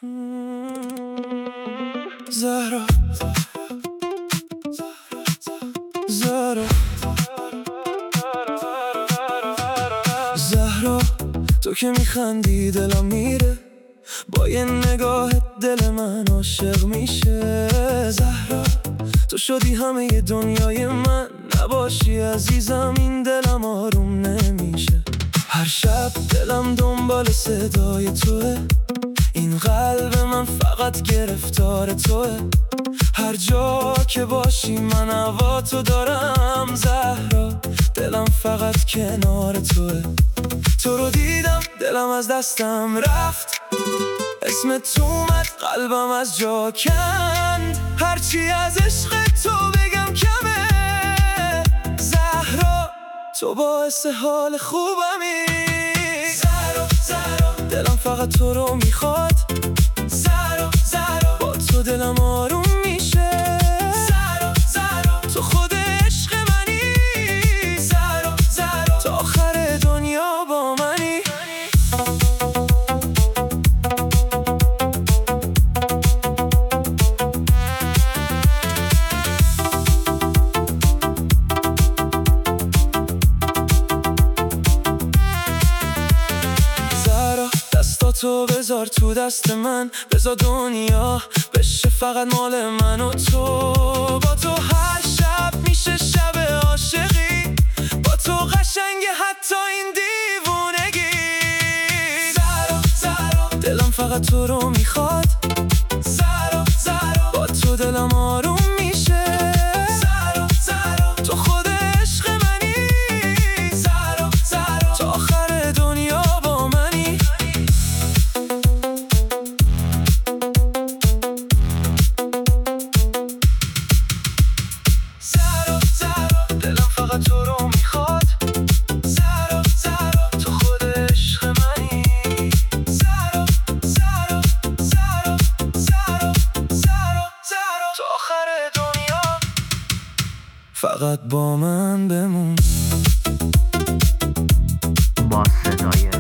زهرا زهرا تو که میخندی دلم میره، با یه نگاه دل من عاشق میشه. زهرا تو شدی همه ی دنیای من، نباشی عزیزم این دلم آروم نمیشه. هر شب دلم دنبال صدای توه، این قلب من فقط گرفتار توه. هر جا که باشی من هوا تو دارم. زهرا دلم فقط کنار توه. تو رو دیدم دلم از دستم رفت، اسم تو اومد قلبم از جا کند. هرچی از عشق تو بگم کمه. زهرا تو باعث حال خوبمی. زهرا دلم فقط تو رو میخواد. زهرا با تو دلم آروم میشه. زهرا تو خود عشق منی. زهرا تا آخر دنیا با منی. تو بذار تو دست من، بذار دنیا بشه فقط مال من و تو. با تو هر شب میشه شب عاشقی، با تو قشنگه حتی این دیوونگی. زهرا دلم فقط تو رو میخواد. زهرا با تو دلم آروم میشه. زهرا تو خود عشق منی. زهرا تا آخر دنیا با منی. تو رو میخواد. زهرا تو خود عشق منی. زهرا تا آخر دنیا فقط با من بمون. با صدای